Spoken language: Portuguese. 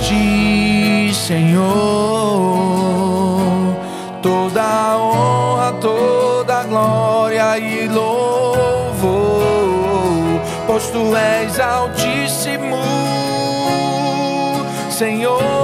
ti, Senhor, toda a honra, toda a glória e louvor, pois tu és altíssimo, Senhor.